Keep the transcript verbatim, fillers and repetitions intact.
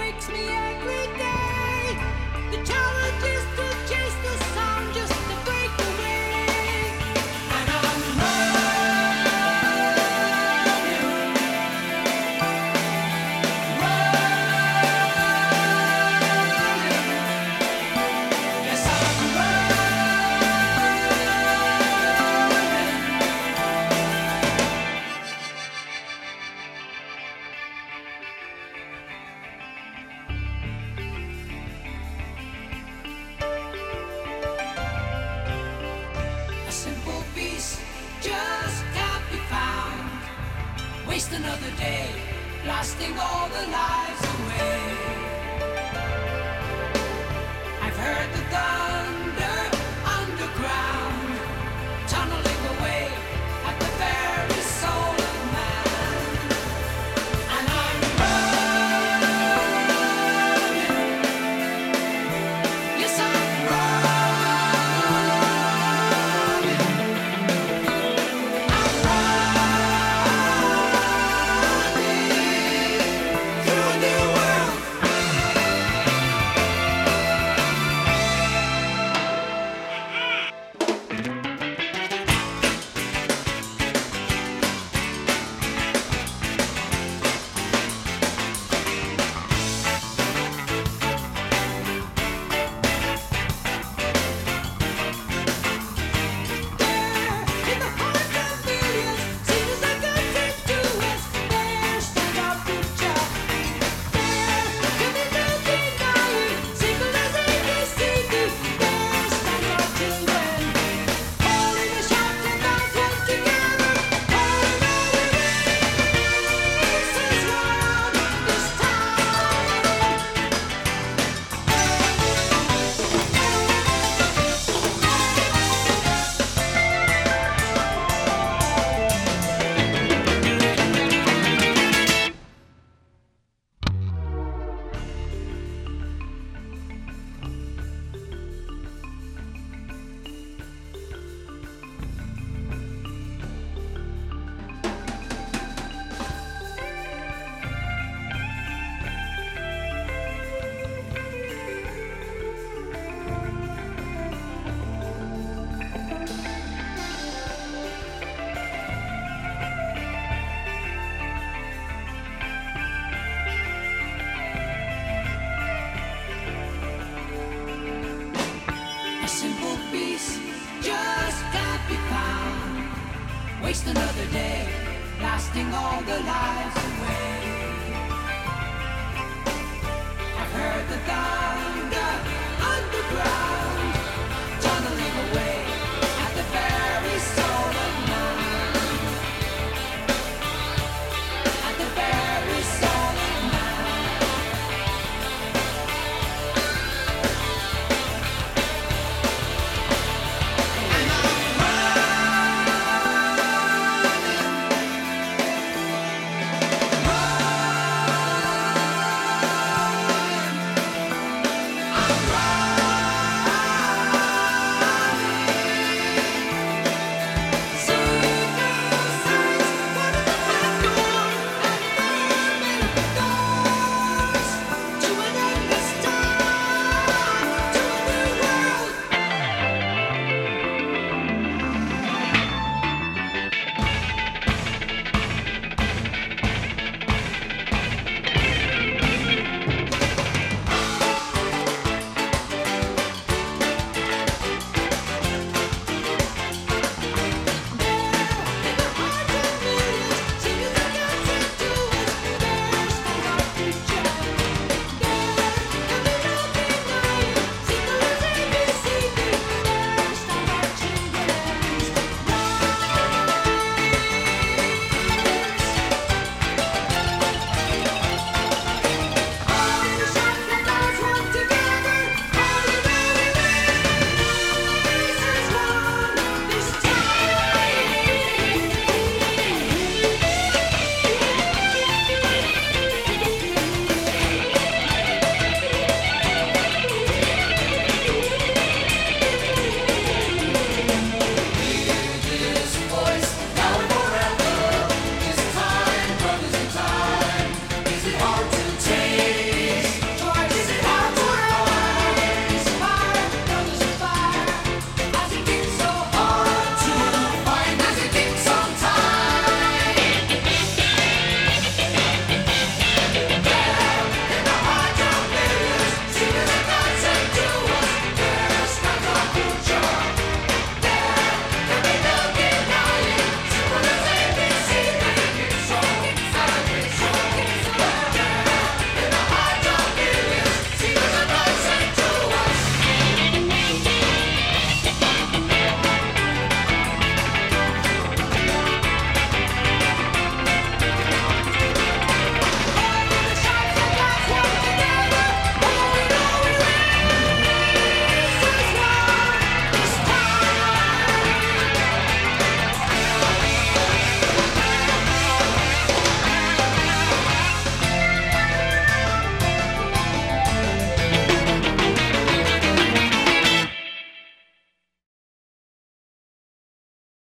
makes me every day. The challenge is to chase the sound just to break away. And I'm running, running. Yes, I'm a simple piece just can't be found. Waste another day, blasting all the lives away. I've heard the thunder underground, tunneling away at the very soul of man. And I'm running, yes, I'm running. I'm running through a new world. In the hearts of millions, seen as a good thing to us. There stands our future. There can be no denying. Simple as A B C D. There stand our children, holding the shots and bounce one together. Holding all the races round this town. A simple piece just can't be found. Waste another day, lasting all the lives